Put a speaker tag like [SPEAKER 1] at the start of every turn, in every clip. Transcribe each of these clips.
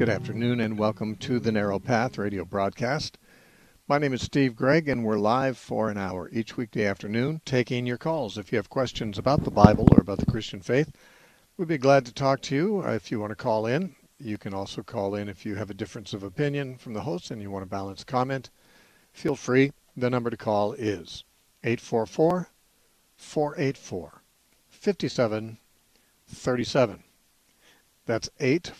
[SPEAKER 1] Good afternoon and welcome to the Narrow Path radio broadcast. My name is Steve Gregg and we're live for an hour each weekday afternoon taking your calls. If you have questions about the Bible or about the Christian faith, we'd be glad to talk to you. If you want to call in, you can also call in if you have a difference of opinion from the host and you want to balance comment. Feel free. The number to call is 844-484-5737. That's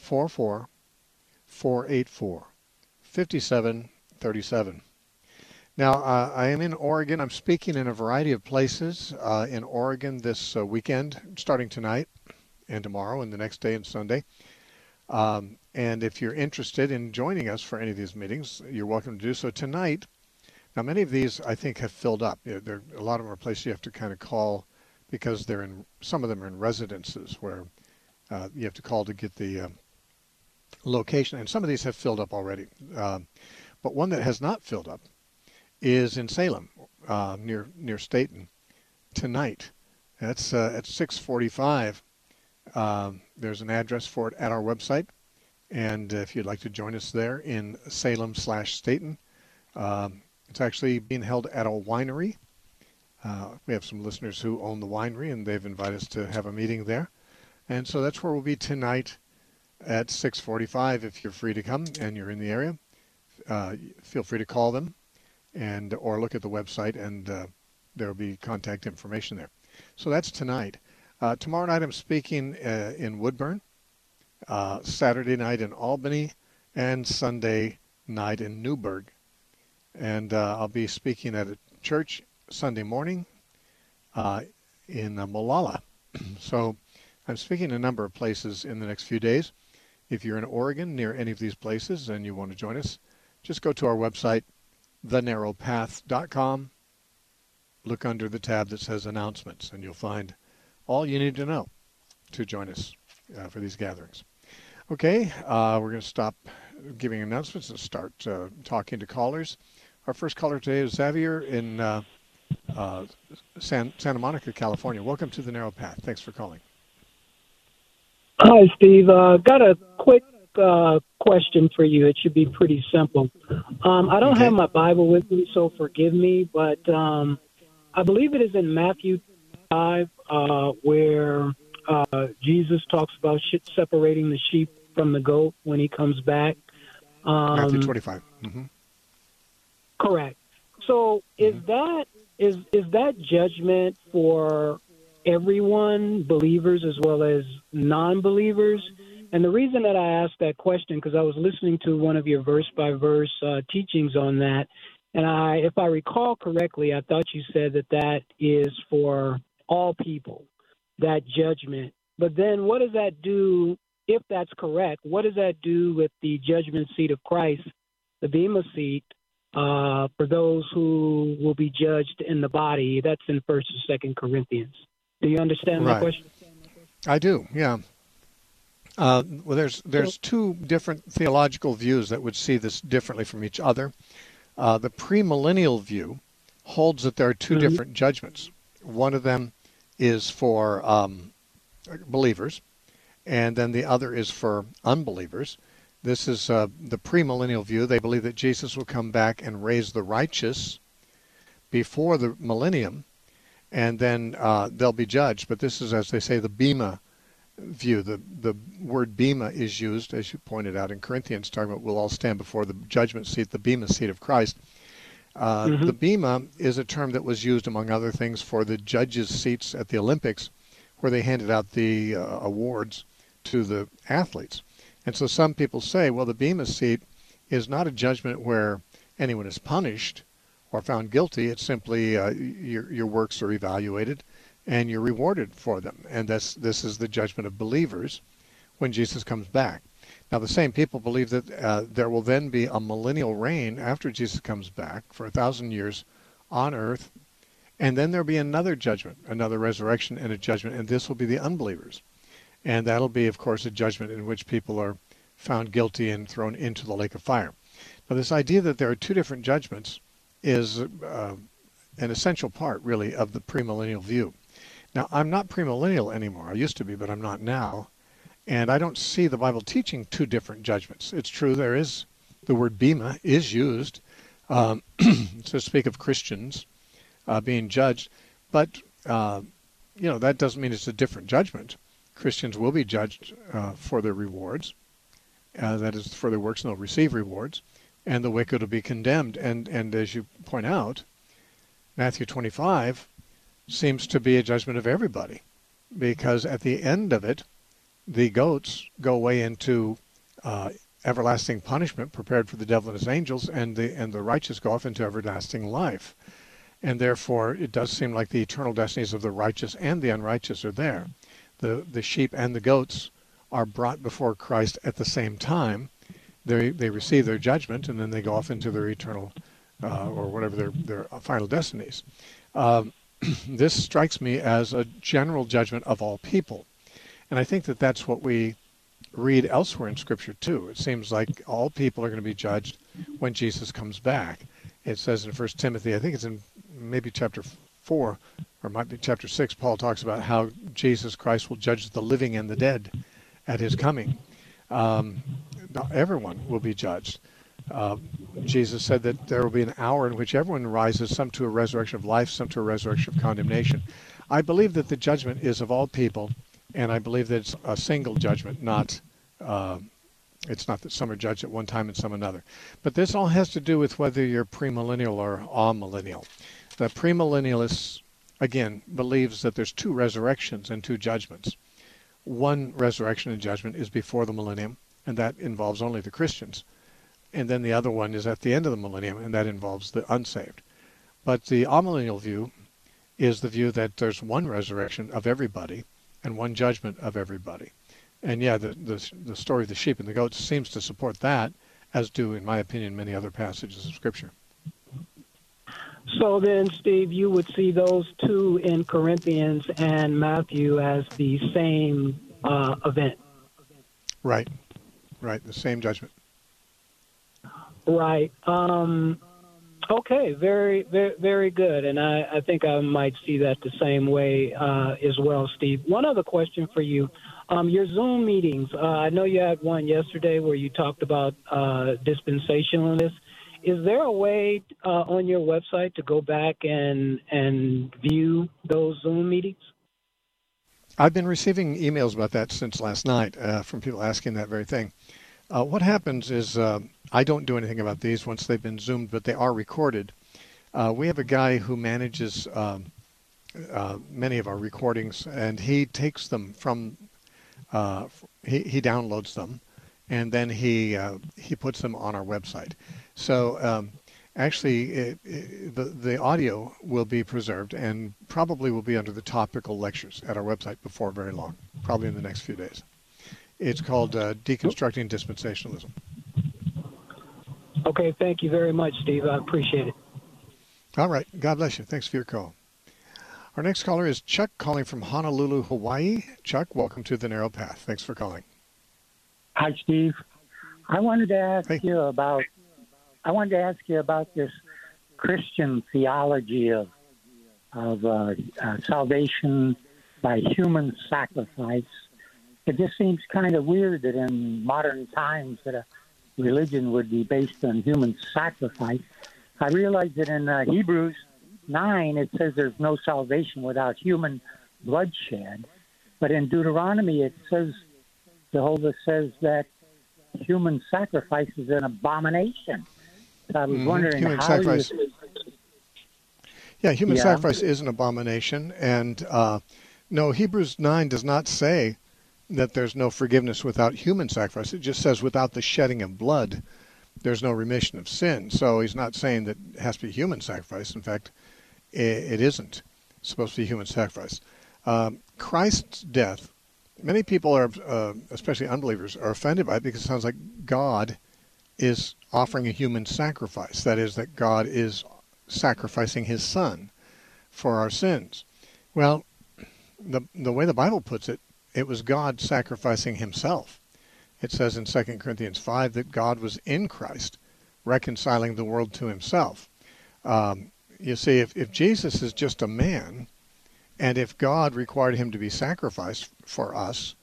[SPEAKER 1] 844-484-5737. Now, I am in Oregon. I'm speaking in a variety of places in Oregon this weekend, starting tonight and tomorrow and the next day and Sunday. And if you're interested in joining us for any of these meetings, you're welcome to do so tonight. Now, many of these, I think, have filled up. A lot of them are places you have to kind of call because some of them are in residences where you have to call to get the location. And some of these have filled up already. But one that has not filled up is in Salem, near Staten, tonight. That's at 6:45. There's an address for it at our website. And if you'd like to join us there in Salem/Staten, it's actually being held at a winery. We have some listeners who own the winery, and they've invited us to have a meeting there. And so that's where we'll be tonight at 6:45. If you're free to come and you're in the area, feel free to call them or look at the website, and there will be contact information there. So that's tonight. Tomorrow night I'm speaking in Woodburn, Saturday night in Albany, and Sunday night in Newburgh. And I'll be speaking at a church Sunday morning in Molalla. So I'm speaking a number of places in the next few days. If you're in Oregon near any of these places and you want to join us, just go to our website, thenarrowpath.com. Look under the tab that says announcements, and you'll find all you need to know to join us for these gatherings. Okay, we're going to stop giving announcements and start talking to callers. Our first caller today is Xavier in Santa Monica, California. Welcome to the Narrow Path. Thanks for calling.
[SPEAKER 2] Hi, Steve. Got a quick question for you. It should be pretty simple. I don't have my Bible with me, so forgive me, but I believe it is in Matthew 5 where Jesus talks about separating the sheep from the goat when he comes back.
[SPEAKER 1] Matthew 25. Mm-hmm.
[SPEAKER 2] Correct. So is that judgment for everyone, believers as well as non-believers? And the reason that I asked that question, because I was listening to one of your verse-by-verse teachings on that, and if I recall correctly, I thought you said that is for all people, that judgment. But then what does that do, if that's correct, what does that do with the judgment seat of Christ, the Bema seat, for those who will be judged in the body? That's in 1st and 2nd Corinthians. Do you understand my question?
[SPEAKER 1] I do, yeah. Well, there's two different theological views that would see this differently from each other. The premillennial view holds that there are two different judgments. One of them is for believers, and then the other is for unbelievers. This is the premillennial view. They believe that Jesus will come back and raise the righteous before the millennium, and then they'll be judged. But this is, as they say, the Bema view. The word Bema is used, as you pointed out in Corinthians, talking about we'll all stand before the judgment seat, the Bema seat of Christ. The Bema is a term that was used, among other things, for the judges' seats at the Olympics, where they handed out the awards to the athletes. And so some people say, well, the Bema seat is not a judgment where anyone is punished or found guilty. It's simply your works are evaluated and you're rewarded for them. And this is the judgment of believers when Jesus comes back. Now, the same people believe that there will then be a millennial reign after Jesus comes back for 1,000 years on earth. And then there'll be another judgment, another resurrection and a judgment. And this will be the unbelievers. And that'll be, of course, a judgment in which people are found guilty and thrown into the lake of fire. Now, this idea that there are two different judgments is an essential part, really, of the premillennial view. Now, I'm not premillennial anymore. I used to be, but I'm not now. And I don't see the Bible teaching two different judgments. It's true there is, the word bema is used to speak of Christians being judged, but that doesn't mean it's a different judgment. Christians will be judged for their rewards, that is, for their works, and they'll receive rewards, and the wicked will be condemned. And as you point out, Matthew 25 seems to be a judgment of everybody, because at the end of it, the goats go away into everlasting punishment prepared for the devil and his angels, and the righteous go off into everlasting life. And therefore, it does seem like the eternal destinies of the righteous and the unrighteous are there. The sheep and the goats are brought before Christ at the same time. They receive their judgment, and then they go off into their eternal or whatever their final destinies. This strikes me as a general judgment of all people. And I think that that's what we read elsewhere in Scripture, too. It seems like all people are going to be judged when Jesus comes back. It says in 1 Timothy, I think it's in maybe chapter 4, or it might be chapter 6, Paul talks about how Jesus Christ will judge the living and the dead at his coming. Everyone will be judged. Jesus said that there will be an hour in which everyone rises, some to a resurrection of life, some to a resurrection of condemnation. I believe that the judgment is of all people, and I believe that it's a single judgment, not it's not that some are judged at one time and some another. But this all has to do with whether you're premillennial or amillennial. The premillennialist, again, believes that there's two resurrections and two judgments. One resurrection and judgment is before the millennium, and that involves only the Christians. And then the other one is at the end of the millennium, and that involves the unsaved. But the amillennial view is the view that there's one resurrection of everybody and one judgment of everybody. And yeah, the story of the sheep and the goats seems to support that, as do, in my opinion, many other passages of Scripture.
[SPEAKER 2] So then, Steve, you would see those two in Corinthians and Matthew as the same event.
[SPEAKER 1] Right, the same judgment.
[SPEAKER 2] Right. Okay, very, very, very good. And I think I might see that the same way as well, Steve. One other question for you. Your Zoom meetings, I know you had one yesterday where you talked about dispensationalists. Is there a way on your website to go back and view those Zoom meetings?
[SPEAKER 1] I've been receiving emails about that since last night from people asking that very thing. What happens is I don't do anything about these once they've been Zoomed, but they are recorded. We have a guy who manages many of our recordings, and he takes them from, he downloads them, and then he puts them on our website. So actually, the audio will be preserved and probably will be under the topical lectures at our website before very long, probably in the next few days. It's called Deconstructing Dispensationalism.
[SPEAKER 2] Okay, thank you very much, Steve. I appreciate it.
[SPEAKER 1] All right. God bless you. Thanks for your call. Our next caller is Chuck, calling from Honolulu, Hawaii. Chuck, welcome to The Narrow Path. Thanks for calling.
[SPEAKER 3] Hi, Steve. I wanted to ask you about this Christian theology of salvation by human sacrifice. It just seems kind of weird that in modern times that a religion would be based on human sacrifice. I realize that in Hebrews 9 it says there's no salvation without human bloodshed, but in Deuteronomy it says, Jehovah says that human sacrifice is an abomination. So I was wondering
[SPEAKER 1] human
[SPEAKER 3] how
[SPEAKER 1] sacrifice. Human sacrifice is an abomination, and no, Hebrews 9 does not say that there's no forgiveness without human sacrifice. It just says without the shedding of blood, there's no remission of sin. So he's not saying that it has to be human sacrifice. In fact, it isn't supposed to be human sacrifice. Christ's death, many people are, especially unbelievers, are offended by it because it sounds like God is offering a human sacrifice. That is, that God is sacrificing his son for our sins. Well, the way the Bible puts it, it was God sacrificing himself. It says in 2 Corinthians 5 that God was in Christ, reconciling the world to himself. You see, if Jesus is just a man, and if God required him to be sacrificed for us,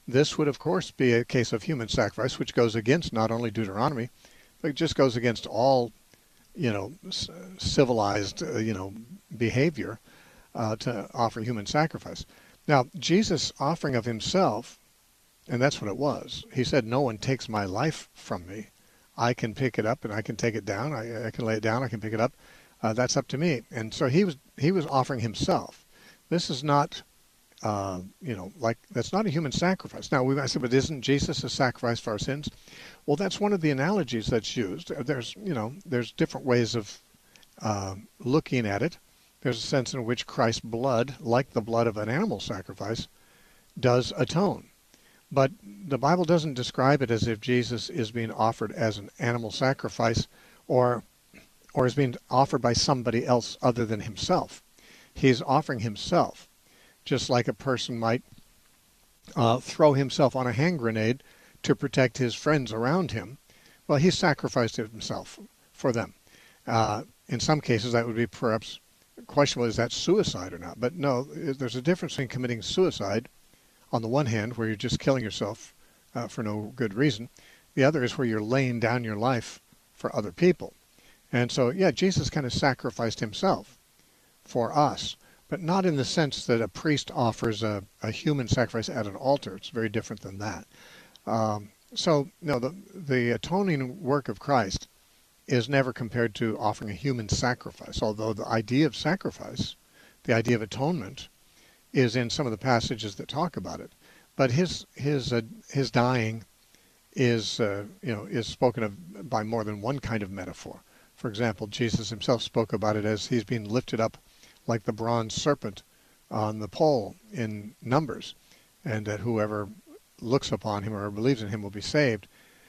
[SPEAKER 1] this would, of course, be a case of human sacrifice, which goes against not only Deuteronomy, but it just goes against all, civilized, behavior to offer human sacrifice. Now, Jesus' offering of himself, and that's what it was. He said, "No one takes my life from me. I can pick it up and I can take it down. I can lay it down. I can pick it up. That's up to me." And so he was offering himself. This is not, that's not a human sacrifice. Now we might say, but isn't Jesus a sacrifice for our sins? Well, that's one of the analogies that's used. There's different ways of looking at it. There's a sense in which Christ's blood, like the blood of an animal sacrifice, does atone. But the Bible doesn't describe it as if Jesus is being offered as an animal sacrifice or is being offered by somebody else other than himself. He's offering himself, just like a person might throw himself on a hand grenade to protect his friends around him. Well, he sacrificed himself for them. In some cases, that would be perhaps questionable, is that suicide or not? But no, there's a difference in committing suicide on the one hand, where you're just killing yourself for no good reason. The other is where you're laying down your life for other people. And so, yeah, Jesus kind of sacrificed himself for us, but not in the sense that a priest offers a human sacrifice at an altar. It's very different than that. The atoning work of Christ is never compared to offering a human sacrifice, although the idea of sacrifice, the idea of atonement, is in some of the passages that talk about it. But his dying is spoken of by more than one kind of metaphor. For example, Jesus himself spoke about it as he's being lifted up like the bronze serpent on the pole in Numbers, and that whoever looks upon him or believes in him will be saved.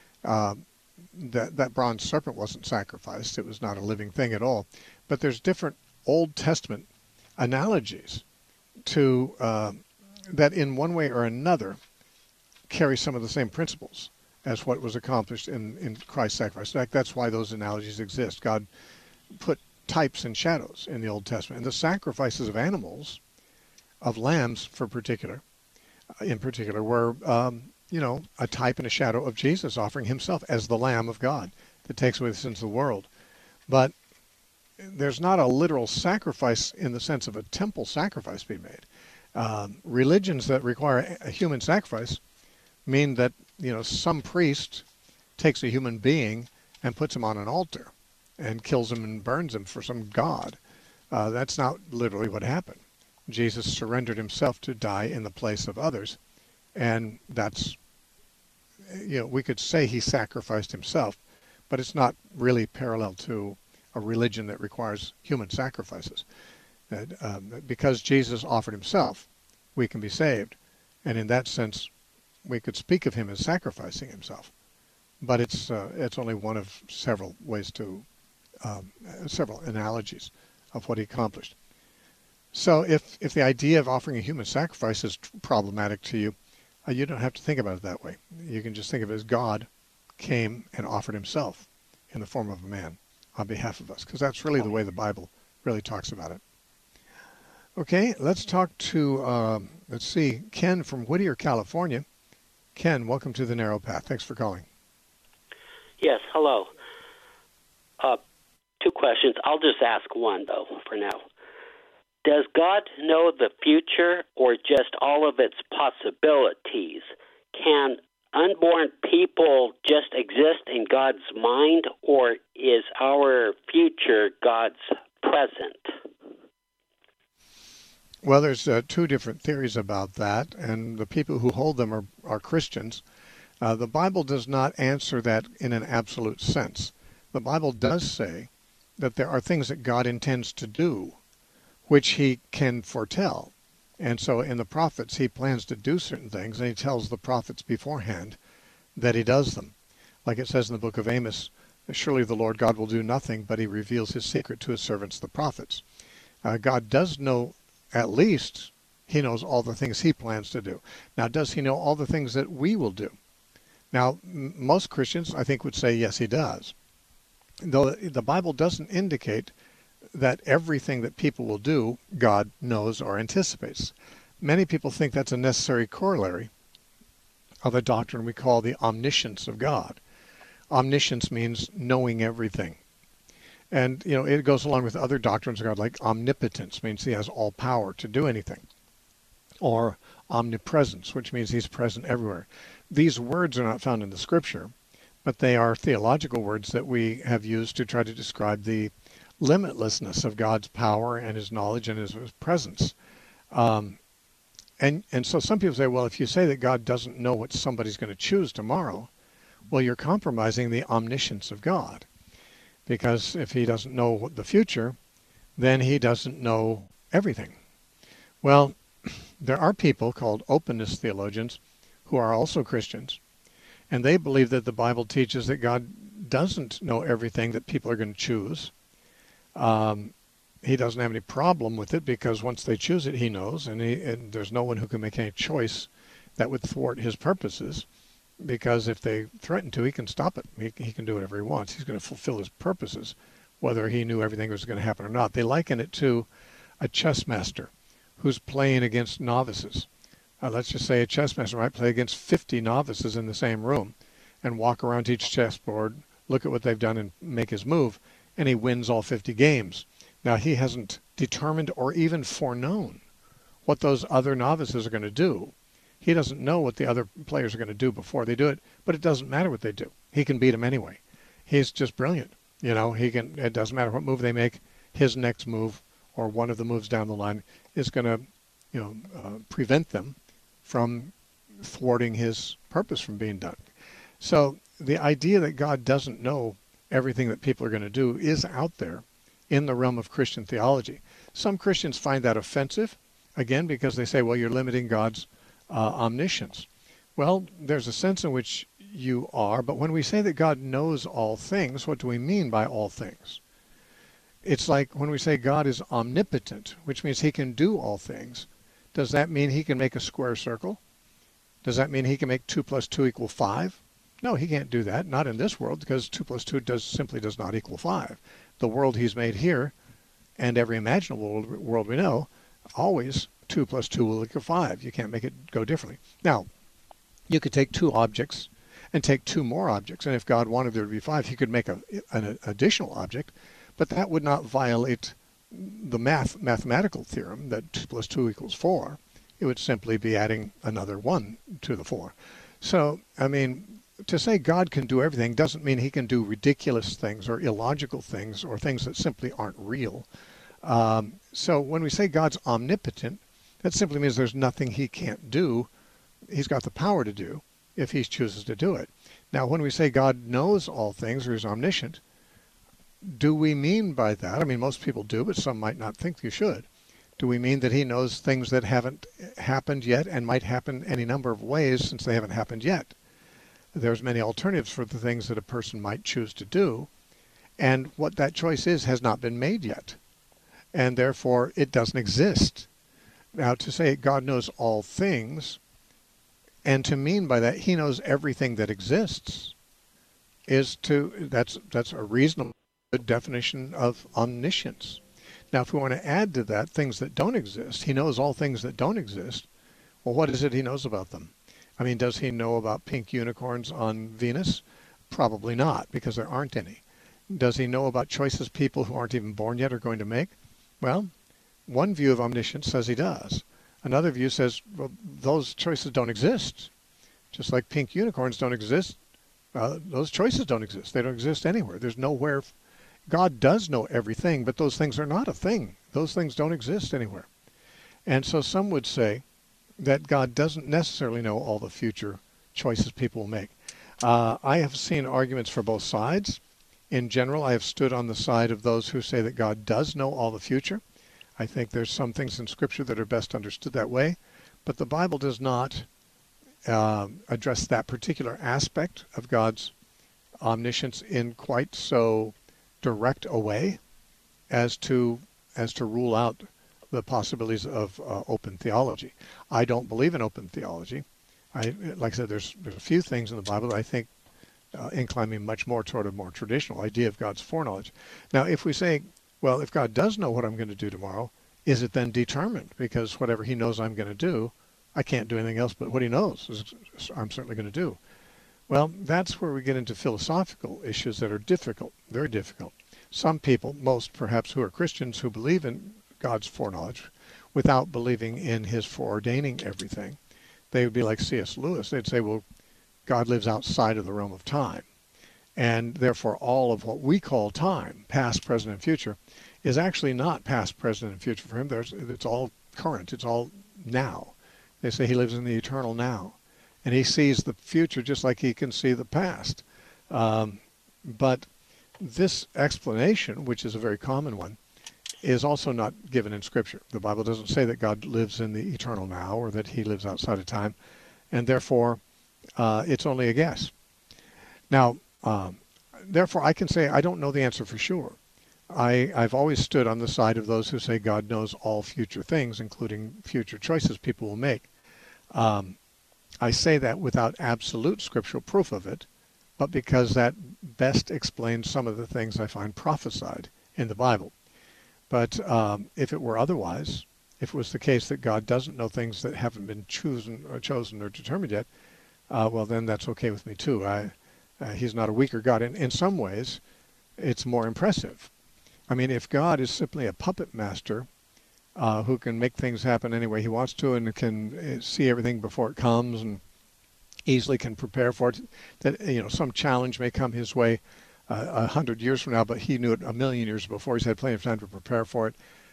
[SPEAKER 1] That bronze serpent wasn't sacrificed. It was not a living thing at all. But there's different Old Testament analogies to that in one way or another carry some of the same principles as what was accomplished in Christ's sacrifice. In fact, that's why those analogies exist. God put types and shadows in the Old Testament. And the sacrifices of animals, of lambs in particular, were a type and a shadow of Jesus offering himself as the Lamb of God that takes away the sins of the world. But there's not a literal sacrifice in the sense of a temple sacrifice being made. Religions that require a human sacrifice mean that some priest takes a human being and puts him on an altar and kills him and burns him for some god. That's not literally what happened. Jesus surrendered himself to die in the place of others, and that's, we could say he sacrificed himself, but it's not really parallel to a religion that requires human sacrifices. Because Jesus offered himself, we can be saved. And in that sense, we could speak of him as sacrificing himself. But it's only one of several ways to, several analogies of what he accomplished. So if the idea of offering a human sacrifice is problematic to you, you don't have to think about it that way. You can just think of it as God came and offered himself in the form of a man on behalf of us, because that's really the way the Bible really talks about it. Okay, let's talk to, Ken from Whittier, California. Ken, welcome to The Narrow Path. Thanks for calling.
[SPEAKER 4] Yes, hello. Two questions. I'll just ask one, though, for now. Does God know the future or just all of its possibilities? Can unborn people just exist in God's mind, or is our future God's present?
[SPEAKER 1] Well, there's two different theories about that, and the people who hold them are Christians. The Bible does not answer that in an absolute sense. The Bible does say that there are things that God intends to do, which he can foretell. And so in the prophets, he plans to do certain things, and he tells the prophets beforehand that he does them. Like it says in the book of Amos, surely the Lord God will do nothing, but he reveals his secret to his servants, the prophets. God does know, at least, he knows all the things he plans to do. Now, does he know all the things that we will do? Now, most Christians, I think, would say yes, he does. Though the Bible doesn't indicate that everything that people will do, God knows or anticipates. Many people think that's a necessary corollary of a doctrine we call the omniscience of God. Omniscience means knowing everything. And, it goes along with other doctrines of God, like omnipotence means he has all power to do anything. Or omnipresence, which means he's present everywhere. These words are not found in the scripture, but they are theological words that we have used to try to describe the limitlessness of God's power and his knowledge and his presence. And so some people say, well, if you say that God doesn't know what somebody's going to choose tomorrow, well, you're compromising the omniscience of God. Because if he doesn't know the future, then he doesn't know everything. Well, there are people called openness theologians who are also Christians, and they believe that the Bible teaches that God doesn't know everything that people are going to choose. He doesn't have any problem with it because once they choose it, he knows, and there's no one who can make any choice that would thwart his purposes, because if they threaten to, he can stop it. He can do whatever he wants. He's going to fulfill his purposes, whether he knew everything was going to happen or not. They liken it to a chess master who's playing against novices. Let's just say a chess master might play against 50 novices in the same room and walk around each chessboard, look at what they've done and make his move, and he wins all 50 games. Now, he hasn't determined or even foreknown what those other novices are going to do. He doesn't know what the other players are going to do before they do it, but it doesn't matter what they do. He can beat them anyway. He's just brilliant. It doesn't matter what move they make. His next move or one of the moves down the line is going to, prevent them from thwarting his purpose from being done. So the idea that God doesn't know everything that people are going to do is out there in the realm of Christian theology. Some Christians find that offensive, again, because they say, well, you're limiting God's omniscience. Well, there's a sense in which you are, but when we say that God knows all things, what do we mean by all things? It's like when we say God is omnipotent, which means he can do all things. Does that mean he can make a square circle? Does that mean he can make 2 + 2 = 5? No, he can't do that, not in this world, because 2 + 2 simply does not equal 5. The world he's made here, and every imaginable world we know, always 2 + 2 will equal 5. You can't make it go differently. Now, you could take 2 objects and take 2 more objects, and if God wanted there to be 5, he could make an additional object, but that would not violate the mathematical theorem that 2 + 2 = 4. It would simply be adding another 1 to the 4. So, to say God can do everything doesn't mean he can do ridiculous things or illogical things or things that simply aren't real. So when we say God's omnipotent, that simply means there's nothing he can't do. He's got the power to do if he chooses to do it. Now, when we say God knows all things or is omniscient, do we mean by that? Most people do, but some might not think you should. Do we mean that he knows things that haven't happened yet and might happen any number of ways since they haven't happened yet? There's many alternatives for the things that a person might choose to do, and what that choice is has not been made yet, and therefore it doesn't exist. Now, to say God knows all things, and to mean by that he knows everything that exists, that's a reasonable definition of omniscience. Now, if we want to add to that things that don't exist, he knows all things that don't exist. Well, what is it he knows about them? Does he know about pink unicorns on Venus? Probably not, because there aren't any. Does he know about choices people who aren't even born yet are going to make? Well, one view of omniscience says he does. Another view says, well, those choices don't exist. Just like pink unicorns don't exist, those choices don't exist. They don't exist anywhere. There's nowhere. God does know everything, but those things are not a thing. Those things don't exist anywhere. And so some would say that God doesn't necessarily know all the future choices people will make. I have seen arguments for both sides. In general, I have stood on the side of those who say that God does know all the future. I think there's some things in Scripture that are best understood that way, but the Bible does not address that particular aspect of God's omniscience in quite so direct a way as to rule out the possibilities of open theology. I don't believe in open theology. Like I said, there's a few things in the Bible that I think incline me much more toward a more traditional idea of God's foreknowledge. Now, if we say, well, if God does know what I'm going to do tomorrow, is it then determined? Because whatever he knows I'm going to do, I can't do anything else but what he knows I'm certainly going to do. Well, that's where we get into philosophical issues that are difficult, very difficult. Some people, most perhaps who are Christians, who believe in God's foreknowledge without believing in his foreordaining everything, they would be like C.S. Lewis. They'd say, well, God lives outside of the realm of time. And therefore, all of what we call time, past, present, and future, is actually not past, present, and future for him. It's all current. It's all now. They say he lives in the eternal now. And he sees the future just like he can see the past. But this explanation, which is a very common one, is also not given in Scripture. The Bible doesn't say that God lives in the eternal now or that he lives outside of time. And therefore, it's only a guess. Now, therefore, I can say I don't know the answer for sure. I've always stood on the side of those who say God knows all future things, including future choices people will make. I say that without absolute scriptural proof of it, but because that best explains some of the things I find prophesied in the Bible. But if it were otherwise, if it was the case that God doesn't know things that haven't been chosen or determined yet, well, then that's okay with me too. He's not a weaker God. In some ways, it's more impressive. I mean, if God is simply a puppet master who can make things happen any way he wants to and can see everything before it comes and easily can prepare for it, that some challenge may come his way 100 years from now, but he knew it a million years before. He's had plenty of time to prepare for it.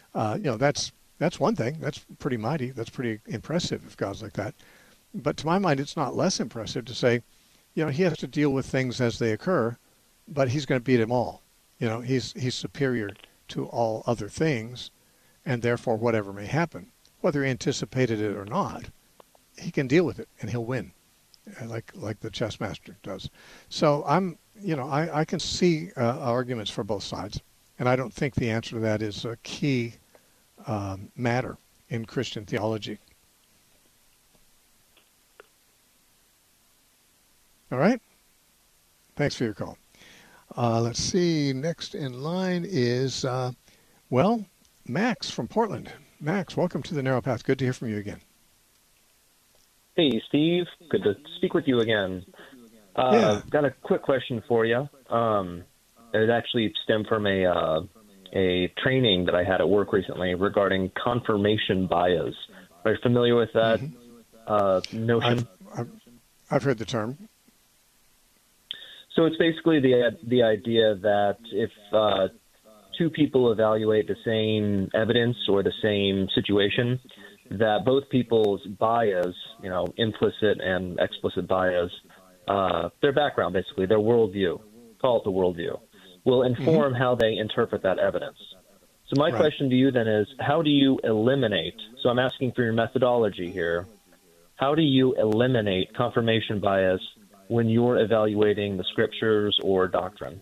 [SPEAKER 1] That's one thing. That's pretty mighty. That's pretty impressive if God's like that. But to my mind, it's not less impressive to say, he has to deal with things as they occur, but he's going to beat them all. He's superior to all other things, and therefore whatever may happen, whether he anticipated it or not, he can deal with it and he'll win, like the chess master does. So I can see arguments for both sides, and I don't think the answer to that is a key matter in Christian theology. All right? Thanks for your call. Let's see. Next in line is, Max from Portland. Max, welcome to the Narrow Path. Good to hear from you again.
[SPEAKER 5] Hey, Steve. Good to speak with you again. Got a quick question for you. It actually stemmed from a training that I had at work recently regarding confirmation bias. Are you familiar with that notion?
[SPEAKER 1] I've heard the term.
[SPEAKER 5] So it's basically the idea that if two people evaluate the same evidence or the same situation, that both people's bias, implicit and explicit bias, their background, basically, their worldview, call it the worldview, will inform how they interpret that evidence. So my question to you then is, how do you eliminate, so I'm asking for your methodology here, how do you eliminate confirmation bias when you're evaluating the scriptures or doctrine?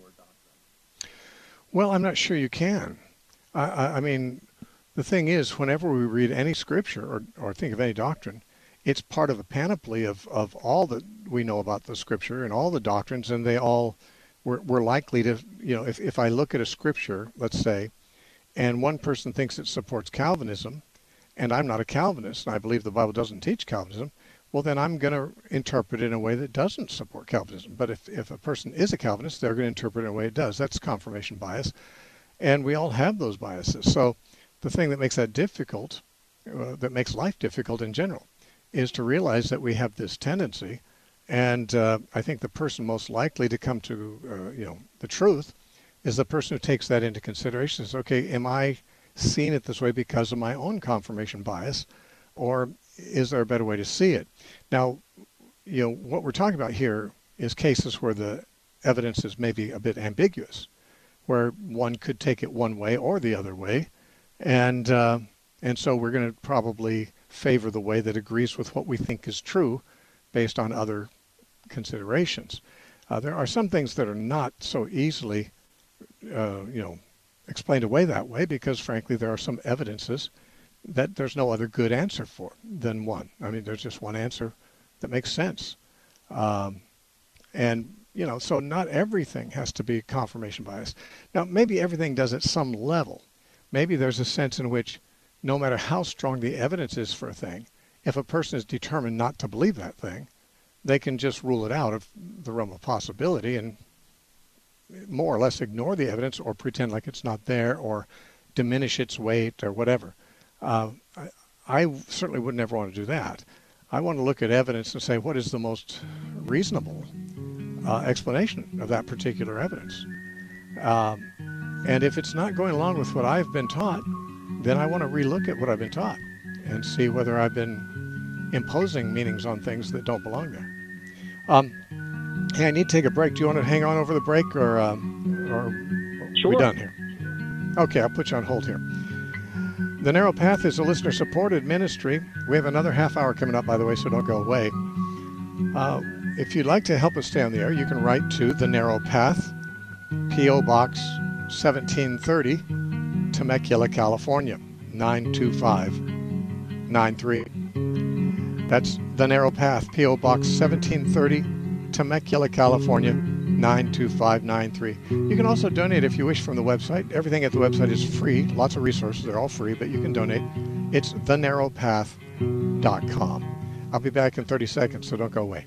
[SPEAKER 1] Well, I'm not sure you can. I mean, the thing is, whenever we read any scripture or think of any doctrine, it's part of a panoply of all that we know about the scripture and all the doctrines, and they all, we're likely to, if I look at a scripture, let's say, and one person thinks it supports Calvinism, and I'm not a Calvinist, and I believe the Bible doesn't teach Calvinism, well, then I'm going to interpret it in a way that doesn't support Calvinism. But if a person is a Calvinist, they're going to interpret it in a way it does. That's confirmation bias. And we all have those biases. So the thing that makes that difficult, that makes life difficult in general, is to realize that we have this tendency. And I think the person most likely to come to the truth is the person who takes that into consideration. Says, okay, am I seeing it this way because of my own confirmation bias, or is there a better way to see it? Now, what we're talking about here is cases where the evidence is maybe a bit ambiguous, where one could take it one way or the other way, and so we're going to probably favor the way that agrees with what we think is true based on other considerations. There are some things that are not so easily, explained away that way because, frankly, there are some evidences that there's no other good answer for than one. I mean, there's just one answer that makes sense. So not everything has to be confirmation bias. Now, maybe everything does at some level. Maybe there's a sense in which no matter how strong the evidence is for a thing, if a person is determined not to believe that thing, they can just rule it out of the realm of possibility and more or less ignore the evidence or pretend like it's not there or diminish its weight or whatever. I certainly would never want to do that. I want to look at evidence and say, what is the most reasonable explanation of that particular evidence? And if it's not going along with what I've been taught, then I want to relook at what I've been taught and see whether I've been imposing meanings on things that don't belong there. Hey, I need to take a break. Do you want to hang on over the break, or are we done here? Okay, I'll put you on hold here. The Narrow Path is a listener-supported ministry. We have another half hour coming up, by the way, so don't go away. If you'd like to help us stay on the air, you can write to The Narrow Path, P.O. Box 1730, Temecula, California, 92593. That's The Narrow Path, P.O. Box 1730, Temecula, California, 92593. You can also donate if you wish from the website. Everything at the website is free. Lots of resources. They're all free, but you can donate. It's thenarrowpath.com. I'll be back in 30 seconds, so don't go away.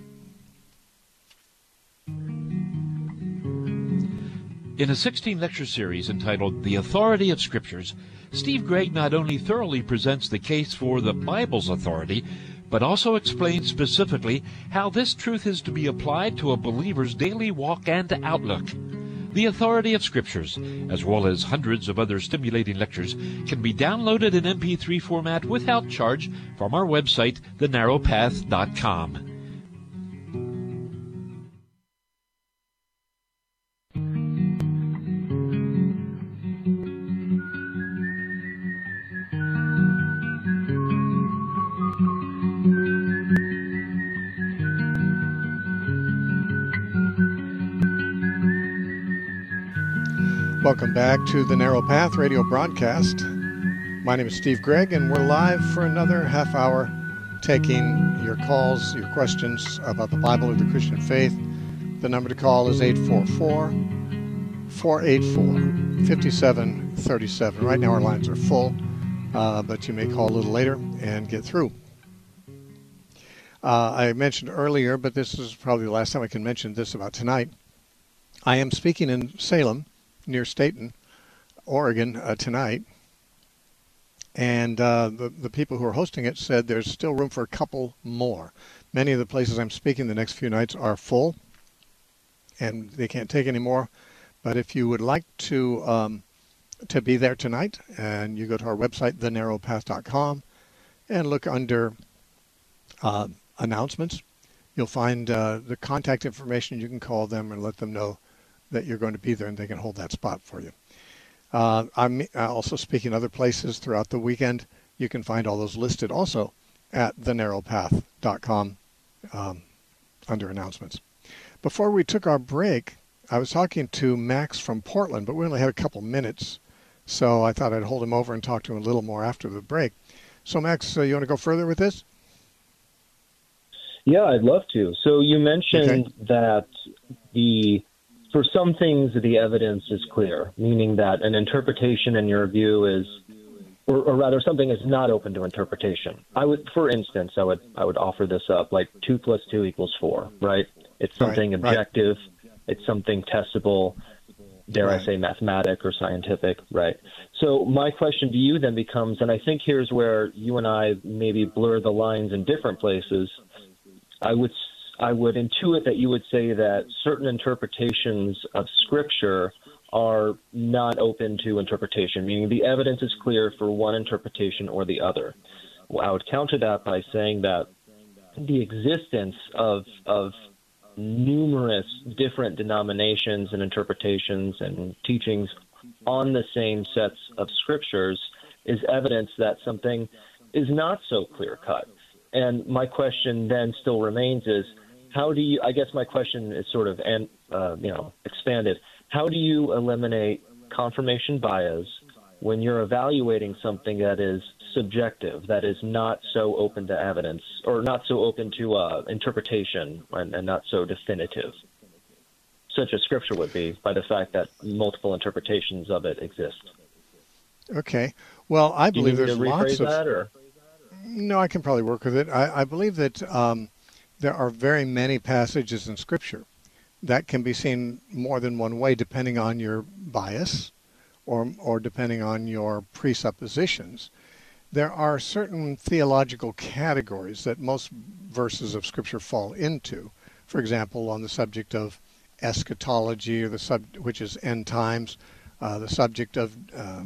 [SPEAKER 6] In a 16-lecture series entitled The Authority of Scriptures, Steve Gregg not only thoroughly presents the case for the Bible's authority, but also explains specifically how this truth is to be applied to a believer's daily walk and outlook. The Authority of Scriptures, as well as hundreds of other stimulating lectures, can be downloaded in MP3 format without charge from our website, thenarrowpath.com.
[SPEAKER 1] Welcome back to the Narrow Path radio broadcast. My name is Steve Gregg, and we're live for another half hour taking your calls, your questions about the Bible or the Christian faith. The number to call is 844-484-5737. Right now our lines are full, but you may call a little later and get through. I mentioned earlier, but this is probably the last time I can mention this about tonight. I am speaking in Salem, near Staten, Oregon, tonight. And the people who are hosting it said there's still room for a couple more. Many of the places I'm speaking the next few nights are full, and they can't take any more. But if you would like to be there tonight, and you go to our website, thenarrowpath.com, and look under announcements, you'll find the contact information. You can call them and let them know that you're going to be there, and they can hold that spot for you. I'm also speaking other places throughout the weekend. You can find all those listed also at thenarrowpath.com under announcements. Before we took our break, I was talking to Max from Portland, but we only had a couple minutes, so I thought I'd hold him over and talk to him a little more after the break. So, Max, you want to go further with this?
[SPEAKER 5] Yeah, I'd love to. So you mentioned that for some things, the evidence is clear, meaning that an interpretation in your view is, or rather, something is not open to interpretation. For instance, I would offer this up, like 2 + 2 = 4, right? It's something objective. Right. It's something testable, dare I say mathematic or scientific, right? So my question to you then becomes, and I think here's where you and I maybe blur the lines in different places, I would intuit that you would say that certain interpretations of Scripture are not open to interpretation, meaning the evidence is clear for one interpretation or the other. Well, I would counter that by saying that the existence of numerous different denominations and interpretations and teachings on the same sets of Scriptures is evidence that something is not so clear-cut. And my question then still remains is, how do you, I guess my question is sort of, expanded. How do you eliminate confirmation bias when you're evaluating something that is subjective, that is not so open to evidence, or not so open to interpretation and not so definitive, such as Scripture would be, by the fact that multiple interpretations of it exist?
[SPEAKER 1] Okay. Well, I believe there's lots of...
[SPEAKER 5] That, or?
[SPEAKER 1] No, I can probably work with it. I believe that there are very many passages in Scripture that can be seen more than one way depending on your bias or depending on your presuppositions. There are certain theological categories that most verses of Scripture fall into. For example, on the subject of eschatology, or which is end times, the subject of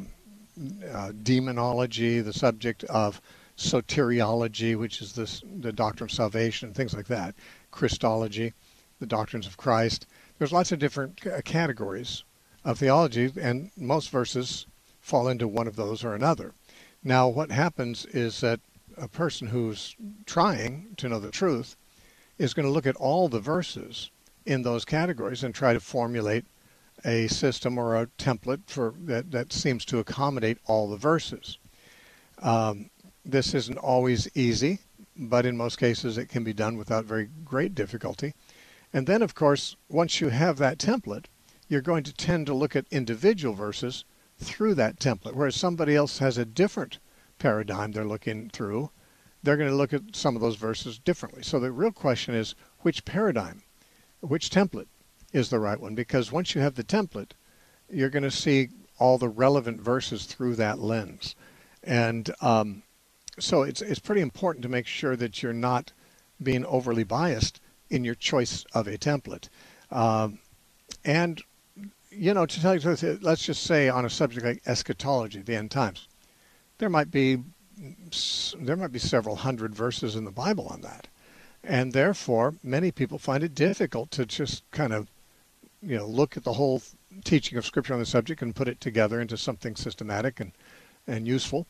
[SPEAKER 1] demonology, the subject of soteriology, which is the doctrine of salvation, things like that, Christology, the doctrines of Christ. There's lots of different categories of theology, and most verses fall into one of those or another. Now, what happens is that a person who's trying to know the truth is going to look at all the verses in those categories and try to formulate a system or a template for that seems to accommodate all the verses. This isn't always easy, but in most cases it can be done without very great difficulty. And then, of course, once you have that template, you're going to tend to look at individual verses through that template, whereas somebody else has a different paradigm they're looking through. They're going to look at some of those verses differently. So the real question is, which paradigm, which template is the right one? Because once you have the template, you're going to see all the relevant verses through that lens. And so it's pretty important to make sure that you're not being overly biased in your choice of a template. And, you know, to tell you the truth, let's just say on a subject like eschatology, the end times, there might be several hundred verses in the Bible on that. And therefore, many people find it difficult to just kind of, you know, look at the whole teaching of Scripture on the subject and put it together into something systematic and useful.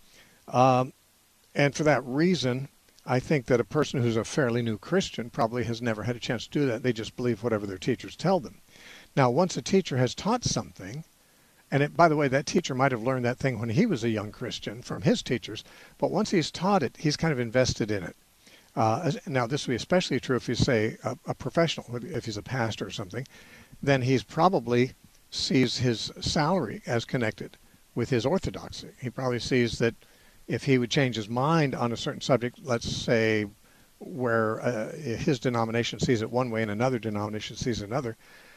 [SPEAKER 1] And for that reason, I think that a person who's a fairly new Christian probably has never had a chance to do that. They just believe whatever their teachers tell them. Now, once a teacher has taught something, and by the way, that teacher might have learned that thing when he was a young Christian from his teachers, but once he's taught it, he's kind of invested in it. Now, this would be especially true if he's, say, a professional, if he's a pastor or something, then he's probably sees his salary as connected with his orthodoxy. He probably sees that if he would change his mind on a certain subject, let's say where his denomination sees it one way and another denomination sees it another,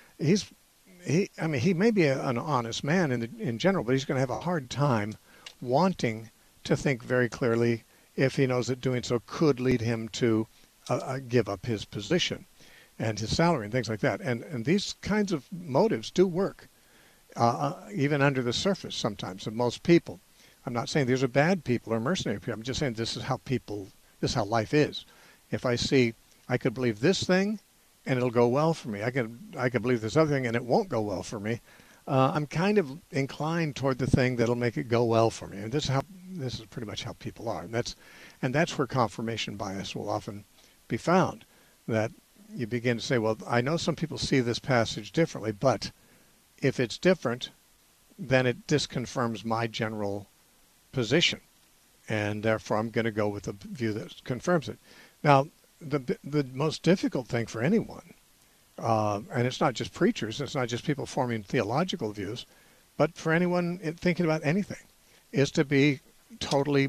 [SPEAKER 1] he may be an honest man in general, but he's going to have a hard time wanting to think very clearly if he knows that doing so could lead him to give up his position and his salary and things like that. And these kinds of motives do work, even under the surface sometimes of most people. I'm not saying these are bad people or mercenary people. I'm just saying this is how life is. If I see I could believe this thing and it'll go well for me, I could believe this other thing and it won't go well for me, I'm kind of inclined toward the thing that'll make it go well for me. And this is pretty much how people are. And that's where confirmation bias will often be found. That you begin to say, well, I know some people see this passage differently, but if it's different, then it disconfirms my general position, and therefore I'm going to go with the view that confirms it. Now, the most difficult thing for anyone, and it's not just preachers, it's not just people forming theological views, but for anyone thinking about anything, is to be totally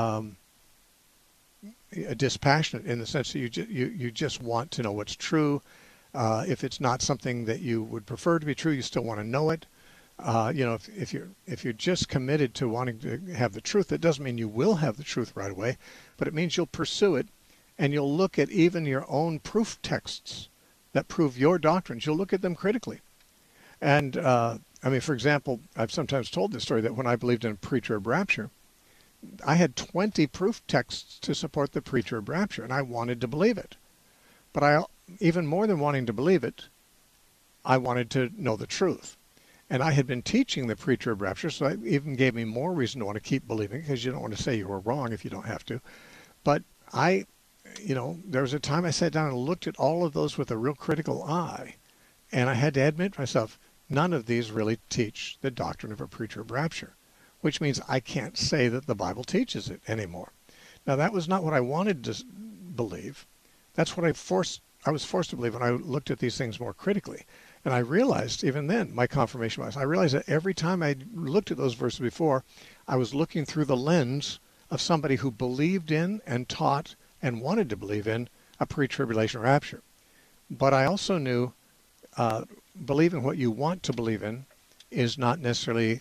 [SPEAKER 1] dispassionate in the sense that you just want to know what's true. If it's not something that you would prefer to be true, you still want to know it. If you're just committed to wanting to have the truth, that doesn't mean you will have the truth right away, but it means you'll pursue it, and you'll look at even your own proof texts that prove your doctrines. You'll look at them critically. And for example, I've sometimes told this story that when I believed in pre-trib rapture, I had 20 proof texts to support the pre-trib rapture, and I wanted to believe it. But even more than wanting to believe it, I wanted to know the truth. And I had been teaching the pre-trib rapture, so it even gave me more reason to want to keep believing, because you don't want to say you were wrong if you don't have to. But there was a time I sat down and looked at all of those with a real critical eye, and I had to admit to myself, none of these really teach the doctrine of a pre-trib rapture, which means I can't say that the Bible teaches it anymore. Now, that was not what I wanted to believe. That's what I was forced to believe when I looked at these things more critically. And I realized, even then, my confirmation bias, I realized that every time I looked at those verses before, I was looking through the lens of somebody who believed in and taught and wanted to believe in a pre-tribulation rapture. But I also knew believing what you want to believe in is not necessarily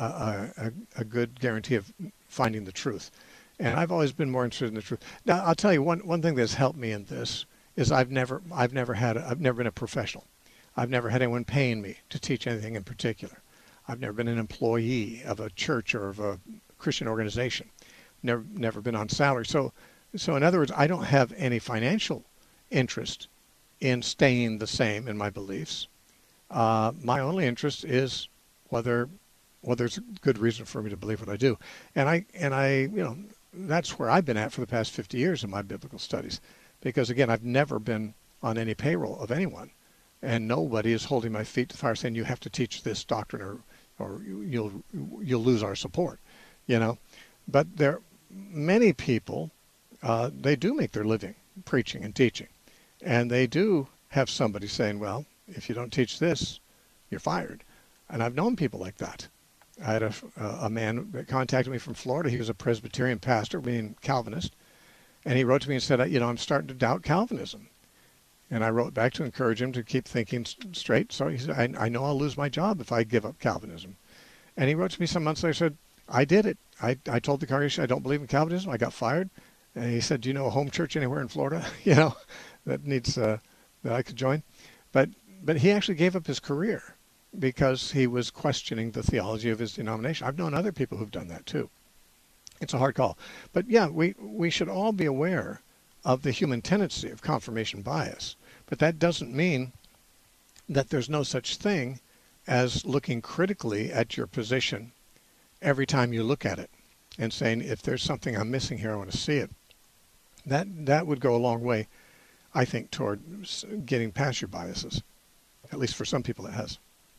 [SPEAKER 1] a good guarantee of finding the truth. And I've always been more interested in the truth. Now, I'll tell you one thing that's helped me in this is I've never been a professional. I've never had anyone paying me to teach anything in particular. I've never been an employee of a church or of a Christian organization. Never been on salary. So in other words, I don't have any financial interest in staying the same in my beliefs. My only interest is whether there's a good reason for me to believe what I do. And I that's where I've been at for the past 50 years in my biblical studies. Because again, I've never been on any payroll of anyone. And nobody is holding my feet to the fire saying you have to teach this doctrine or you'll lose our support, But many people, they do make their living preaching and teaching. And they do have somebody saying, well, if you don't teach this, you're fired. And I've known people like that. I had a man that contacted me from Florida. He was a Presbyterian pastor, being Calvinist. And he wrote to me and said, I'm starting to doubt Calvinism. And I wrote back to encourage him to keep thinking straight. So he said, I know I'll lose my job if I give up Calvinism. And he wrote to me some months later, said, I did it. I told the congregation I don't believe in Calvinism. I got fired. And he said, do you know a home church anywhere in Florida, that needs, that I could join? But he actually gave up his career because he was questioning the theology of his denomination. I've known other people who've done that too. It's a hard call. But yeah, we should all be aware of the human tendency of confirmation bias. But that doesn't mean that there's no such thing as looking critically at your position every time you look at it and saying, if there's something I'm missing here, I want to see it. That would go a long way, I think, toward getting past your biases. At least for some people it has.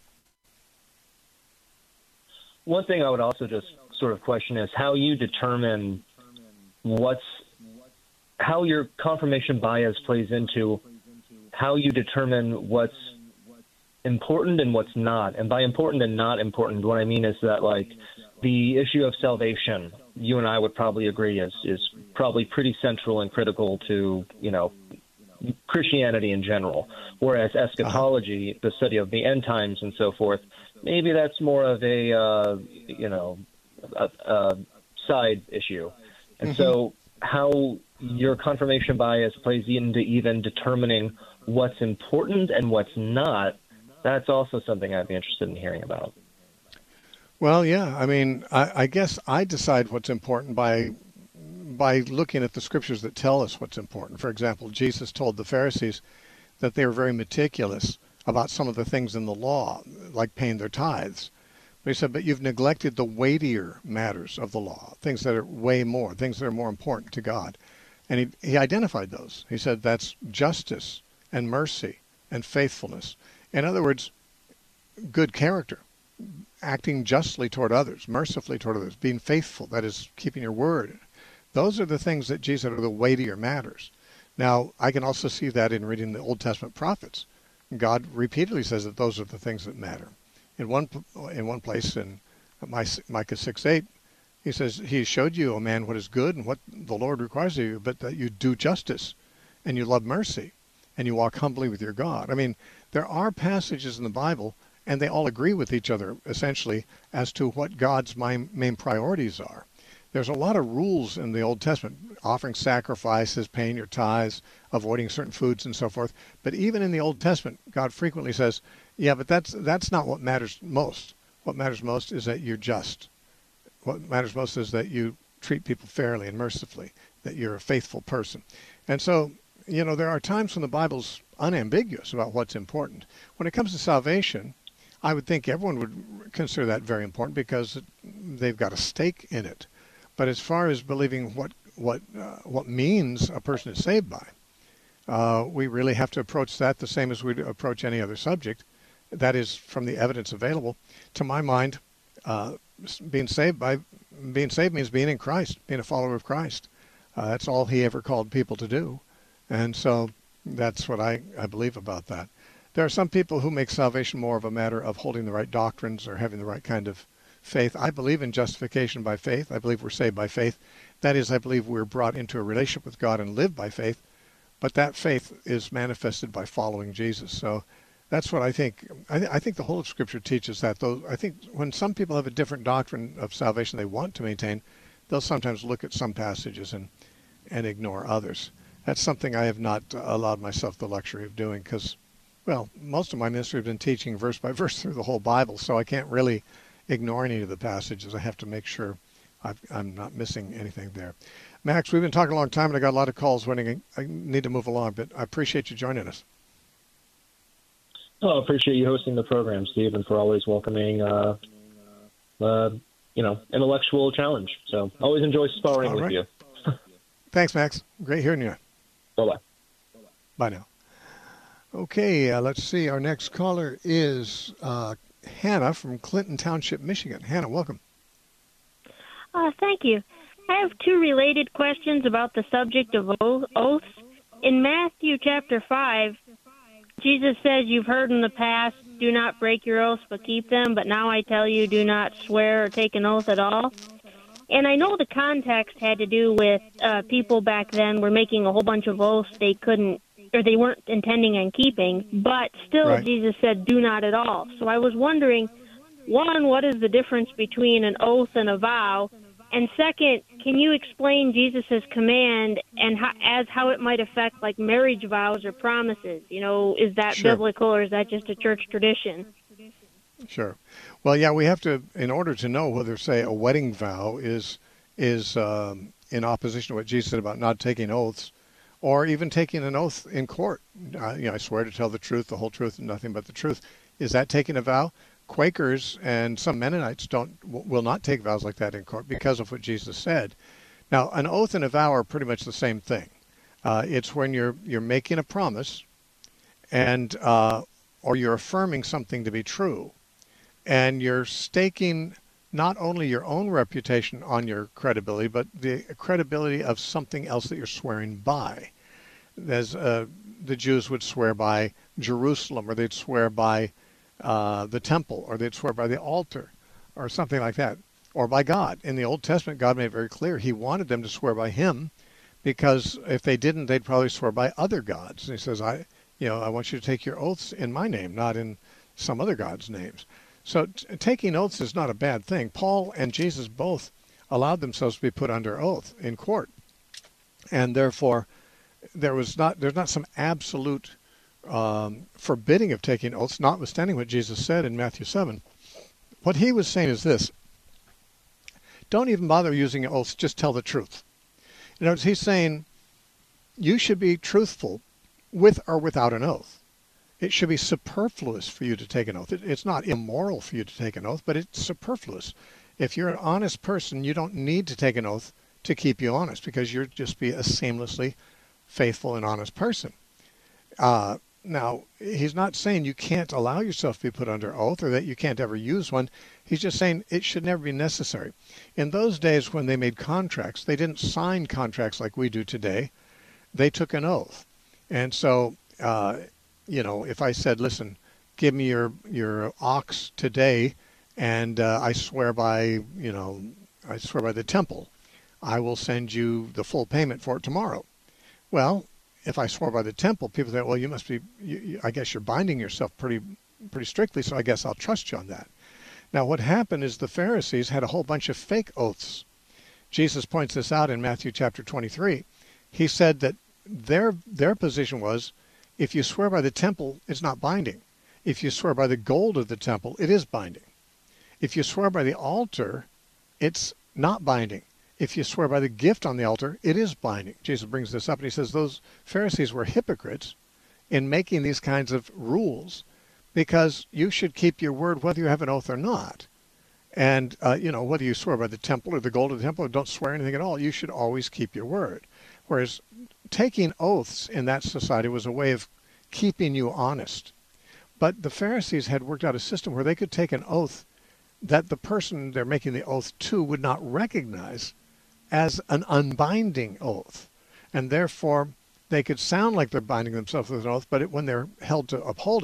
[SPEAKER 5] One thing I would also just sort of question is how you determine how your confirmation bias plays into how you determine what's important and what's not. And by important and not important, what I mean is that, like, the issue of salvation, you and I would probably agree is probably pretty central and critical to, Christianity in general. Whereas eschatology, the study of the end times and so forth, maybe that's more of a side issue. And so how your confirmation bias plays into even determining what's important and what's not, that's also something I'd be interested in hearing about.
[SPEAKER 1] Well, yeah. I mean, I guess I decide what's important by looking at the scriptures that tell us what's important. For example, Jesus told the Pharisees that they were very meticulous about some of the things in the law, like paying their tithes. But he said, but you've neglected the weightier matters of the law, things that are way more, things that are more important to God. And he identified those. He said that's justice and mercy and faithfulness. In other words, good character, acting justly toward others, mercifully toward others, being faithful, that is, keeping your word. Those are the things that Jesus said are the weightier matters. Now, I can also see that in reading the Old Testament prophets. God repeatedly says that those are the things that matter. In one place, in Micah 6:8, he says, he showed you, O man, what is good and what the Lord requires of you, but that you do justice and you love mercy and you walk humbly with your God. I mean, there are passages in the Bible, and they all agree with each other, essentially, as to what God's main priorities are. There's a lot of rules in the Old Testament, offering sacrifices, paying your tithes, avoiding certain foods, and so forth. But even in the Old Testament, God frequently says, yeah, but that's not what matters most. What matters most is that you're just. What matters most is that you treat people fairly and mercifully, that you're a faithful person. And so, there are times when the Bible's unambiguous about what's important. When it comes to salvation, I would think everyone would consider that very important because they've got a stake in it. But as far as believing what means a person is saved by, we really have to approach that the same as we'd approach any other subject. That is, from the evidence available. To my mind, being saved means being in Christ, being a follower of Christ. That's all he ever called people to do. And so that's what I believe about that. There are some people who make salvation more of a matter of holding the right doctrines or having the right kind of faith. I believe in justification by faith. I believe we're saved by faith. That is, I believe we're brought into a relationship with God and live by faith. But that faith is manifested by following Jesus. So that's what I think. I think the whole of Scripture teaches that. Though I think when some people have a different doctrine of salvation they want to maintain, they'll sometimes look at some passages and ignore others. That's something I have not allowed myself the luxury of doing because, well, most of my ministry have been teaching verse by verse through the whole Bible, so I can't really ignore any of the passages. I have to make sure I'm not missing anything there. Max, we've been talking a long time, and I got a lot of calls waiting. I need to move along, but I appreciate you joining us.
[SPEAKER 5] Oh, I appreciate you hosting the program, Steve, and for always welcoming, intellectual challenge. So always enjoy sparring with you.
[SPEAKER 1] Thanks, Max. Great hearing you.
[SPEAKER 5] Bye-bye.
[SPEAKER 1] Bye now. Okay, let's see. Our next caller is Hannah from Clinton Township, Michigan. Hannah, welcome.
[SPEAKER 7] Thank you. I have two related questions about the subject of oaths. In Matthew chapter 5, Jesus says, "You've heard in the past, do not break your oaths but keep them, but now I tell you, do not swear or take an oath at all." And I know the context had to do with people back then were making a whole bunch of oaths they couldn't, or they weren't intending on keeping, but still
[SPEAKER 1] Right.
[SPEAKER 7] Jesus said, do not at all. So I was wondering, one, what is the difference between an oath and a vow? And second, can you explain Jesus' command and how it might affect like marriage vows or promises? You know, is that
[SPEAKER 1] Sure.
[SPEAKER 7] biblical or is that just a church tradition?
[SPEAKER 1] Sure. Well, yeah, we have to, in order to know whether, say, a wedding vow is in opposition to what Jesus said about not taking oaths, or even taking an oath in court. I swear to tell the truth, the whole truth, and nothing but the truth. Is that taking a vow? Quakers and some Mennonites will not take vows like that in court because of what Jesus said. Now, an oath and a vow are pretty much the same thing. It's when you're making a promise, and or you're affirming something to be true, and you're staking not only your own reputation on your credibility, but the credibility of something else that you're swearing by. As the Jews would swear by Jerusalem, or they'd swear by the temple, or they'd swear by the altar, or something like that, or by God. In the Old Testament, God made it very clear He wanted them to swear by Him, because if they didn't, they'd probably swear by other gods. And He says, I want you to take your oaths in my name, not in some other god's names. So taking oaths is not a bad thing. Paul and Jesus both allowed themselves to be put under oath in court, and therefore there's not some absolute forbidding of taking oaths, notwithstanding what Jesus said in Matthew 7. What He was saying is this: don't even bother using oaths, just tell the truth. In other words, He's saying you should be truthful with or without an oath. It should be superfluous for you to take an oath. It's not immoral for you to take an oath, but it's superfluous. If you're an honest person, you don't need to take an oath to keep you honest, because you'll just be a seamlessly faithful and honest person. Now, He's not saying you can't allow yourself to be put under oath or that you can't ever use one. He's just saying it should never be necessary. In those days when they made contracts, they didn't sign contracts like we do today. They took an oath. And so, if I said, listen, give me your ox today, and I swear by the temple, I will send you the full payment for it tomorrow. Well, if I swore by the temple, people say, well, you must be, I guess you're binding yourself pretty strictly, so I guess I'll trust you on that. Now, what happened is the Pharisees had a whole bunch of fake oaths. Jesus points this out in Matthew chapter 23. He said that their position was, if you swear by the temple, it's not binding. If you swear by the gold of the temple, it is binding. If you swear by the altar, it's not binding. If you swear by the gift on the altar, it is binding. Jesus brings this up, and He says those Pharisees were hypocrites in making these kinds of rules, because you should keep your word whether you have an oath or not. And, whether you swear by the temple or the gold of the temple, or don't swear anything at all, you should always keep your word. Whereas taking oaths in that society was a way of keeping you honest. But the Pharisees had worked out a system where they could take an oath that the person they're making the oath to would not recognize as an unbinding oath. And therefore, they could sound like they're binding themselves with an oath, but when they're held to uphold it,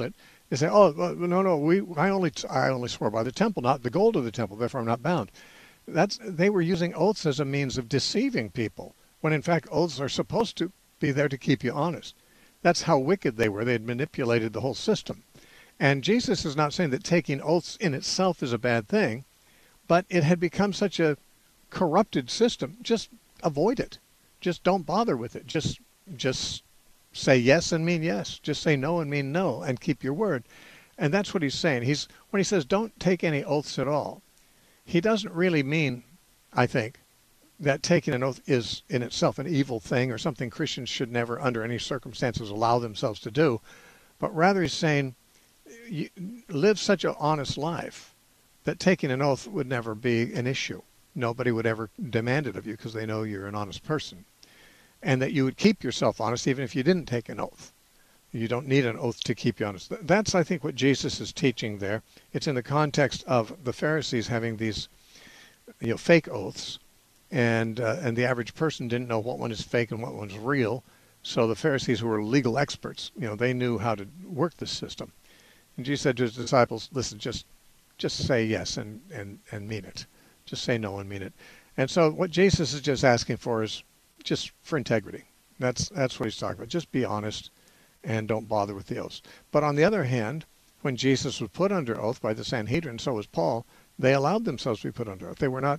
[SPEAKER 1] They say, "Oh, well, no, I only swore by the temple, not the gold of the temple. Therefore, I'm not bound." They were using oaths as a means of deceiving people, when in fact oaths are supposed to be there to keep you honest. That's how wicked they were. They had manipulated the whole system. And Jesus is not saying that taking oaths in itself is a bad thing, but it had become such a corrupted system. Just avoid it. Just don't bother with it. Just say yes and mean yes. Just say no and mean no, and keep your word. And that's what he's saying. When he says don't take any oaths at all, he doesn't really mean, I think, that taking an oath is in itself an evil thing or something Christians should never under any circumstances allow themselves to do. But rather he's saying, you live such an honest life that taking an oath would never be an issue. Nobody would ever demand it of you because they know you're an honest person. And that you would keep yourself honest even if you didn't take an oath. You don't need an oath to keep you honest. That's, I think, what Jesus is teaching there. It's in the context of the Pharisees having these fake oaths, and the average person didn't know what one is fake and what one's real. So the Pharisees, who were legal experts, they knew how to work the system. And Jesus said to his disciples, listen, just say yes and mean it. Just say no and mean it. And so what Jesus is just asking for is just for integrity. That's what he's talking about. Just be honest and don't bother with the oaths. But on the other hand, when Jesus was put under oath by the Sanhedrin, so was Paul, they allowed themselves to be put under oath. They were not,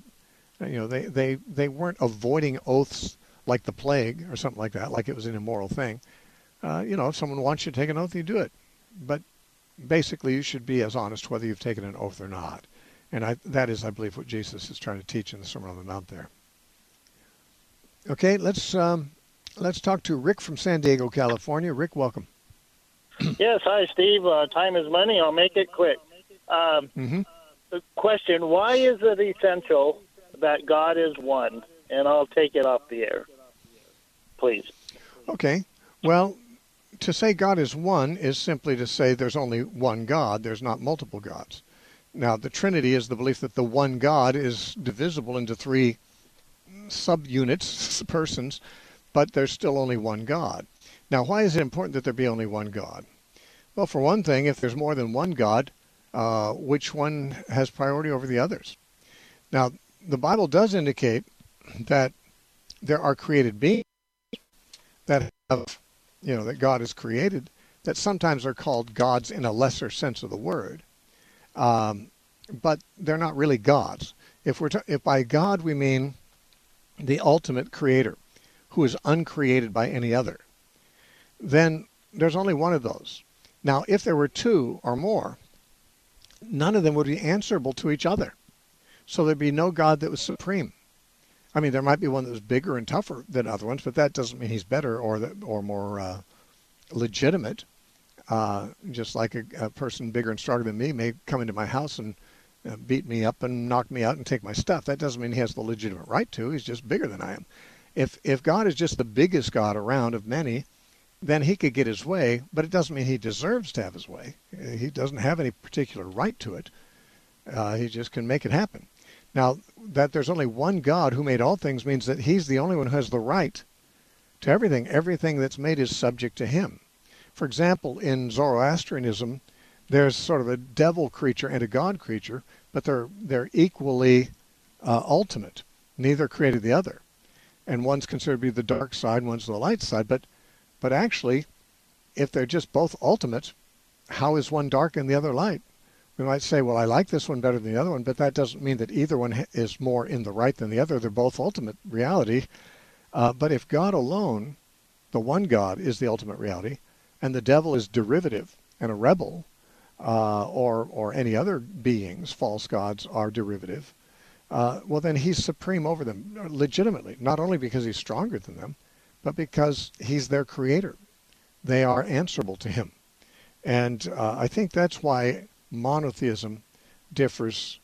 [SPEAKER 1] they weren't avoiding oaths like the plague or something like that, like it was an immoral thing. If someone wants you to take an oath, you do it. But basically, you should be as honest whether you've taken an oath or not. And that is, I believe, what Jesus is trying to teach in the Sermon on the Mount there. Okay, let's talk to Rick from San Diego, California. Rick, welcome.
[SPEAKER 8] Yes, hi, Steve. Time is money. I'll make it quick. The question, why is it essential that God is one? And I'll take it off the air, please.
[SPEAKER 1] Okay. Well, to say God is one is simply to say there's only one God. There's not multiple gods. Now, the Trinity is the belief that the one God is divisible into three subunits, persons, but there's still only one God. Now, why is it important that there be only one God? Well, for one thing, if there's more than one God, which one has priority over the others? Now, the Bible does indicate that there are created beings that have, that God has created, that sometimes are called gods in a lesser sense of the word. But they're not really gods. If by God we mean the ultimate creator, who is uncreated by any other, then there's only one of those. Now, if there were two or more, none of them would be answerable to each other. So there'd be no God that was supreme. I mean, there might be one that was bigger and tougher than other ones, but that doesn't mean he's better or more legitimate. Just like a person bigger and stronger than me may come into my house and beat me up and knock me out and take my stuff. That doesn't mean he has the legitimate right to. He's just bigger than I am. If God is just the biggest God around of many, then he could get his way, but it doesn't mean he deserves to have his way. He doesn't have any particular right to it. He just can make it happen. Now, that there's only one God who made all things means that he's the only one who has the right to everything. Everything that's made is subject to him. For example, in Zoroastrianism, there's sort of a devil creature and a God creature, but they're equally ultimate. Neither created the other. And one's considered to be the dark side, and one's the light side. But actually, if they're just both ultimate, how is one dark and the other light? We might say, well, I like this one better than the other one, but that doesn't mean that either one is more in the right than the other. They're both ultimate reality. But if God alone, the one God, is the ultimate reality, and the devil is derivative and a rebel, or any other beings, false gods, are derivative, well, then he's supreme over them, legitimately, not only because he's stronger than them, but because he's their creator. They are answerable to him. And I think that's why monotheism differs,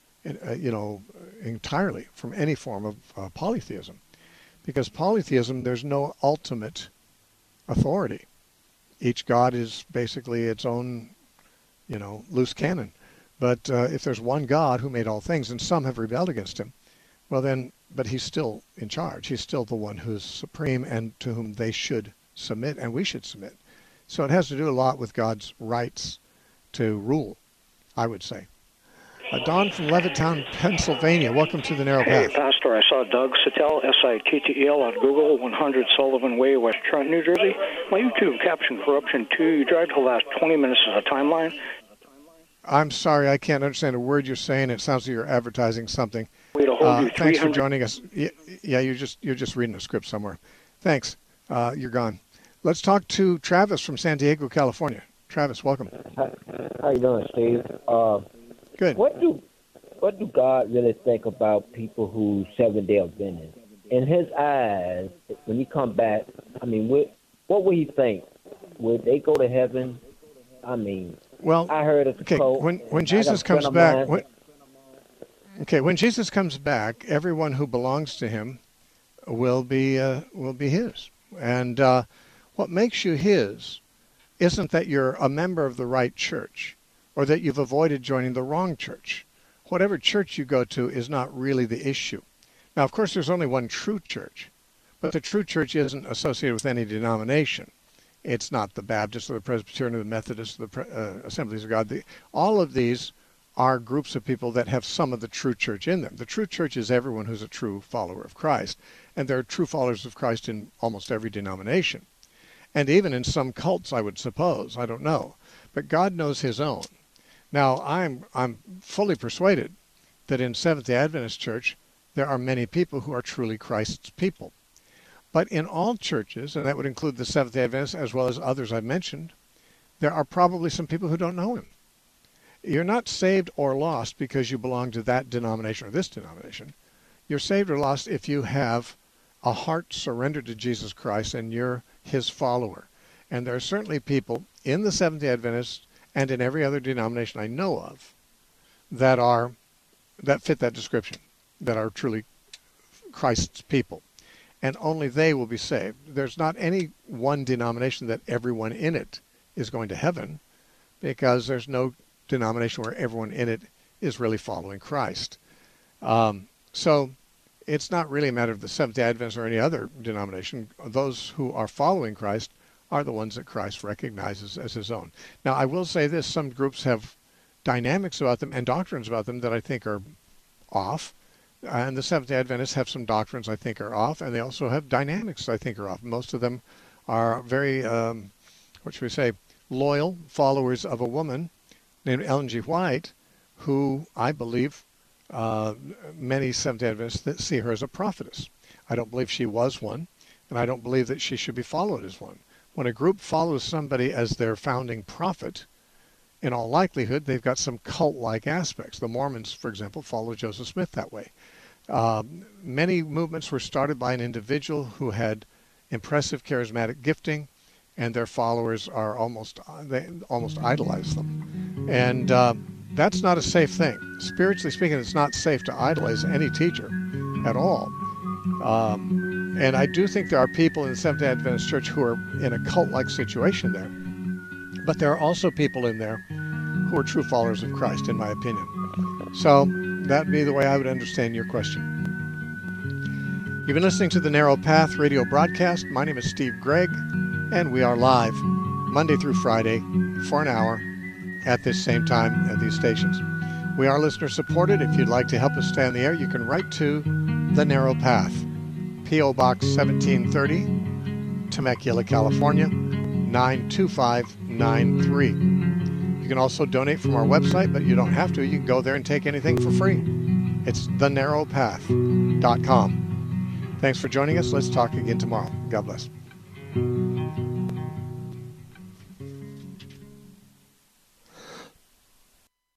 [SPEAKER 1] entirely from any form of polytheism. Because polytheism, there's no ultimate authority. Each god is basically its own, loose cannon. But if there's one God who made all things, and some have rebelled against him, well then, but he's still in charge. He's still the one who's supreme and to whom they should submit, and we should submit. So it has to do a lot with God's rights to rule, I would say. Don from Levittown, Pennsylvania. Welcome to the Narrow Path.
[SPEAKER 9] Hey, Pastor. I saw Doug Sittel, S-I-T-T-E-L, on Google, 100 Sullivan Way, West Trenton, New Jersey. My YouTube caption Corruption 2. You tried to last 20 minutes as a timeline.
[SPEAKER 1] I'm sorry, I can't understand a word you're saying. It sounds like you're advertising something. Thanks for joining us. Yeah, you're just reading a script somewhere. Thanks. You're gone. Let's talk to Travis from San Diego, California. Travis, welcome.
[SPEAKER 10] How you doing, Steve?
[SPEAKER 1] Good.
[SPEAKER 10] What do God really think about people who Seventh-day Adventists? In His eyes, when He come back, I mean, what would He think? Would they go to heaven? I mean,
[SPEAKER 1] well,
[SPEAKER 10] I heard it's quote.
[SPEAKER 1] When Jesus comes back, when Jesus comes back, everyone who belongs to Him will be His. And what makes you His isn't that you're a member of the right church, or that you've avoided joining the wrong church. Whatever church you go to is not really the issue. Now, of course, there's only one true church, but the true church isn't associated with any denomination. It's not the Baptist or the Presbyterian or the Methodist or the Assemblies of God. All of these are groups of people that have some of the true church in them. The true church is everyone who's a true follower of Christ, and there are true followers of Christ in almost every denomination, and even in some cults, I would suppose. I don't know, but God knows His own. Now, I'm fully persuaded that in Seventh-day Adventist Church, there are many people who are truly Christ's people. But in all churches, and that would include the Seventh-day Adventists as well as others I've mentioned, there are probably some people who don't know Him. You're not saved or lost because you belong to that denomination or this denomination. You're saved or lost if you have a heart surrendered to Jesus Christ and you're His follower. And there are certainly people in the Seventh-day Adventists and in every other denomination I know of that fit that description, that are truly Christ's people. And only they will be saved. There's not any one denomination that everyone in it is going to heaven, because there's no denomination where everyone in it is really following Christ. So it's not really a matter of the Seventh-day Adventists or any other denomination. Those who are following Christ are the ones that Christ recognizes as His own. Now, I will say this. Some groups have dynamics about them and doctrines about them that I think are off. And the Seventh-day Adventists have some doctrines I think are off, and they also have dynamics I think are off. Most of them are very, loyal followers of a woman named Ellen G. White, who I believe many Seventh-day Adventists see her as a prophetess. I don't believe she was one, and I don't believe that she should be followed as one. When a group follows somebody as their founding prophet, in all likelihood, they've got some cult-like aspects. The Mormons, for example, follow Joseph Smith that way. Many movements were started by an individual who had impressive charismatic gifting, and their followers are almost idolize them. And that's not a safe thing. Spiritually speaking, it's not safe to idolize any teacher at all. And I do think there are people in the Seventh-day Adventist Church who are in a cult-like situation there. But there are also people in there who are true followers of Christ, in my opinion. So that would be the way I would understand your question. You've been listening to the Narrow Path radio broadcast. My name is Steve Gregg, and we are live Monday through Friday for an hour at this same time at these stations. We are listener supported. If you'd like to help us stay on the air, you can write to The Narrow Path, P.O. Box 1730, Temecula, California, 92593. You can also donate from our website, but you don't have to. You can go there and take anything for free. It's thenarrowpath.com. Thanks for joining us. Let's talk again tomorrow. God bless.